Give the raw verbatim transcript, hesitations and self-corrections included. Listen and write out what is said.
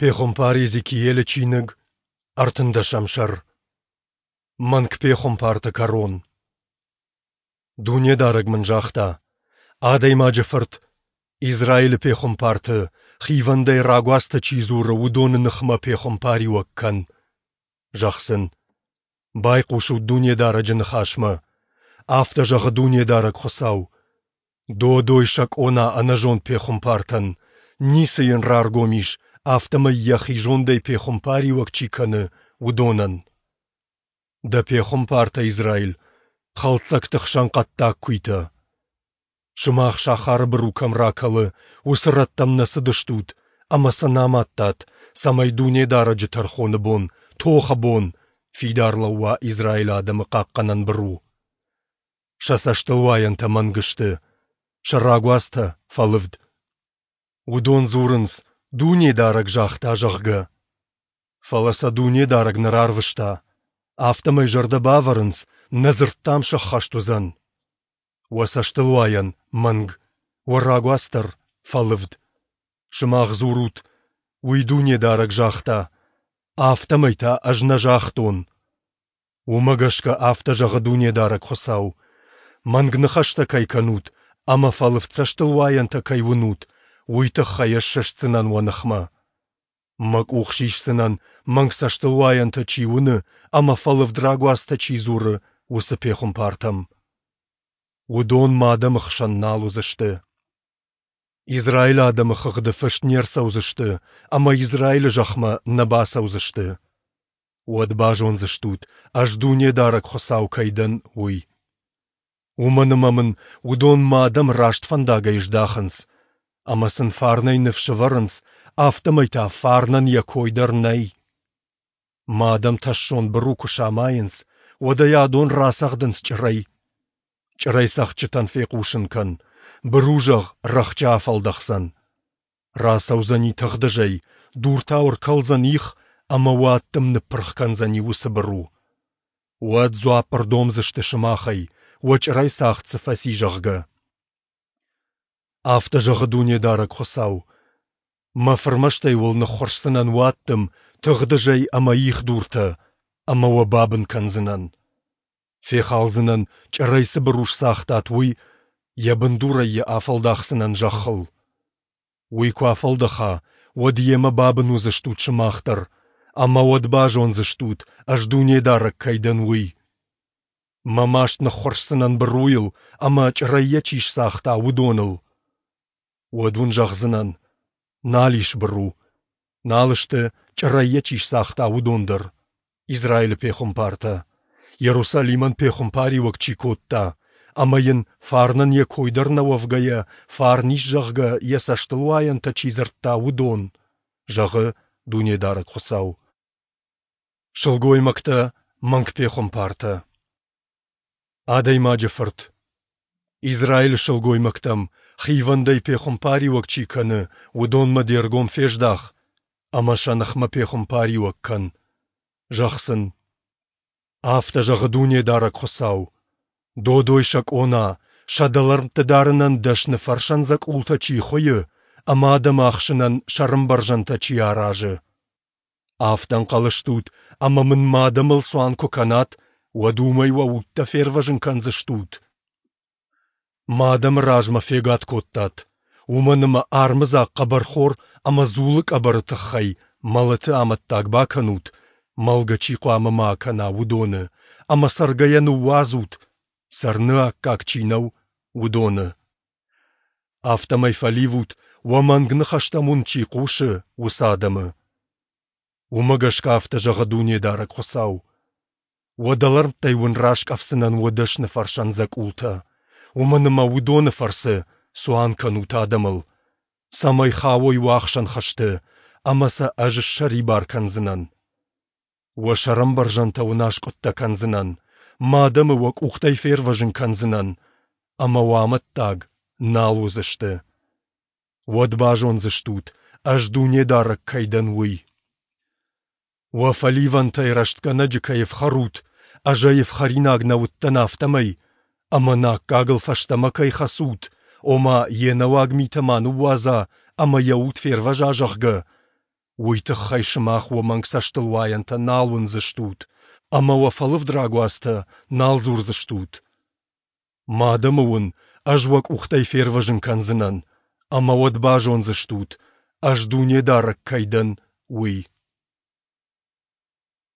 پێخۆمپاری زیکیێلە چینگ ئەرتندە شەمشەر منک پێخۆمپارتە کەڕۆن دونیە دارەگ منجاختە ئادەی ماجەفرت ئیزرائیل پێخۆمپارتە خیڤەندەی ڕاگواستە چیزوورە و دۆن نخمە پێخۆمپاری وەککەن ژەخسن بای قوش و دونیە دارە جنخاشمە ئافتە ژەغە دونیە دارەگ خۆساو دۆ دۆی شەک ئۆنا ئەنەژۆن پێخۆمپارتەن نیسەیەن ڕارگۆمیش ئافتەمە یەخی ژۆندەی پێخۆمپاری وەکچی کەنە و دۆنن دە پێخۆمپارتە ئیزرائیل خەڵچەکتە خشەنقەتتا کویتە شماخ شاخارە بڕوو کەمڕاکەڵە و سڕەتتەم نەسە دەشتوت ئەمە سە ناماتتات سەمەی دونێ دارە جتەرخۆنە بۆن تۆخە بۆن فیدار لەوە ئیزرائیلا دەمەقاقەنەن بڕوو شەسەشتە وایەنتە منگشتە شەڕاگواستە فەڵڤد و دۆن زورنس دونێ دارەگ ژاختا ژەغگە فەڵەسە دونێ دارەگ نەرارڤشتا ئافتەمەی ژەردە باڤەرنس نەزرتتام شە خەشتوزەن وەسەشتڵ وایەن منگ وەڕاگواستەر فەڵڤد شماغ زوروت وی دونێ دارەگ ژاختا ئافتەمەی تا ئەژ نەژاختۆن و مەگەشکە ئافتە ژەغە دونێ دارەگ خۆساو منگ نەخەشتەکەی کەنوت ئەمە فەڵڤد سەشتڵ وایەنتەکەی ونوت ویتە خەیە شەش سنەن وە نەخمە مەک و خشیش سنەن منگ سەشتڵ وایەنتە چیونە ئەمە فەڵڤد ڕاگواستە چی زوورە وسە پێخۆمپارتەم و دۆن مادەمە خشەن ناڵ و زشتە ئیزرائیلا دەمە خەغدە فشت نێرسە و زشتە ئەمە ئیزرائیل ژەخمە نەباسە و زشتە وەد باژۆن زشتوت ئەش دونێ دارەگ خۆساو کەیدەن وی و منمە من و دۆن مادەم ڕاشت فەنداگەیش داخنس ئەمە سن فارنەی نفشەڤەرنس ئافتەمەی تا فارنەن یە کۆیدەر نەی مادەم تەشۆن بڕوو کوشاماینس وەدەیا دۆن ڕاسەغدنس چڕەی چڕەی سەخچتەن فێقوشنکەن بڕوژەغ ڕەخچا فەڵدەخسەن ڕاسەوزەنی تەغدەژەی دوورتاور کەڵزەنیخ ئەمە واتتم نپڕخکەنزەنی وسە بڕوو وەد زوا پڕدۆم زشتە شماخەی وە چڕەی ساخت سفەسی ژەغگە ئافتە ژەغە دونێ دارەگ خۆساو مە فرمەشتەی وڵ نەخۆرسنەن واتتم تەغدەژەی ئەمە ییخ دوورتە ئەمەوە بابن کەنزنەن فێخاڵزنەن چڕەی سبڕوش ساختات وی یە بندوڕە یە ئافەڵداخسنەن ژەخڵ وی کوافەڵدەخا وەد یێمە بابن و زشتوت شماختەر ئەمە وەد باژۆن زشتوت ئەش دونێ دارەگ کەیدەن وی مە ماشت نەخۆرسنەن بڕوویڵ ئەمە چڕەی یەچیش ساختا و دۆنڵ وەدون ژەخزنەن نالیش بڕوو ناڵشتە چڕەی یەچیش ساختا و دۆندەر ئیزرائیل پێخۆمپارتە یەروسەلیمەن پێخۆمپاری وەکچی کۆتتا ئەمەین فارنەن یە کۆیدەر نەوەڤگەیە فارنیش ژەغگە یە سەشتڵ وایەنتە چیزرتا و دۆن ژەغە دونێ دارەگ خۆساو شڵگۆی مەکتە منگ پێخۆمپارتە ئادەی ماجەفرت ئیزرائیل شڵگۆی مەکتەم خیڤەندەی پێخۆمپاری وەکچی کەنە و دۆنمە دێرگۆم فێشداخ ئەمە شەنەخمە پێخۆمپاری وەککەن ژەخسن ئافتە ژەغە دونێ دارەگ خۆساو دۆ دۆی شەک ئۆنا شەدەڵەرمتە دارنەن دەشنە فەرشەنزەک ئوڵتە چی خۆیە ئەما دەماخشنەن شەڕم بەرژەنتە چی ئاراژە ئافتەن قەڵشتوت ئەمە من مادەمڵ سوان کوکەنات وە دوومەی وەوتتە فێرڤەژن کەنزشتوت مادەم ڕاژمە فێگات کۆتتات ومەنمە ئارمزا قەبەرخۆر ئەمە زوڵک ئەبەرتە خەی مەڵەتە ئامەتتاک باکەنوت مەڵگەچی قوامە ماکەنا و دۆنە ئەمە سەرگەیەن و وازوت سەرنە کاکچینە و ودۆنە ئافتەمەی فەلیڤوت وە مەنگ نخەشتەمون چی قوشە و سادەمە و مەگەشک ئافتە ژەغە دونێ دارەگ خۆساو وە دەڵەرم تەیون ڕاشک ئەفسنەن وە دەشنە فەرشەنزەک ئوڵتە و منمە و دۆنە فەرسە سوان کەن و تادەمڵ سەمەی خاوۆی واخشەن خەشتە ئەمەسە ئەژش شەری بارکەنزنەن وە شەڕم بەرژەنتە و ناشقوتتە کەنزنەن مادەمە وەک ئوختەی فێرڤەژن کەنزنەن ئەمە وامەت تاگ ناڵ و زشتە وەد باژۆن زشتوت ئەش دونێ دارەگ کەیدەن وی وە فەلیڤەنتەی ڕەشتکە نەجکەیف خەڕوت ئەژەیف خەریناگ نەوتتە نافتەمەی ئەمە ناکاگڵ فەشتەمەکەی خەسووت ئۆما یێنەواگ میتەمان و وازە ئەمە یەوت فێرڤەژا ژەغگە Уйтыххай шымахуа мангсаштылуаянта налвын зыштут, амауа фалывдрагуаста налзур зыштут. Мадамауын ажвак ухтай ферважын канзынан, амауат бажон зыштут, аж дуне дарак кайдан, уй.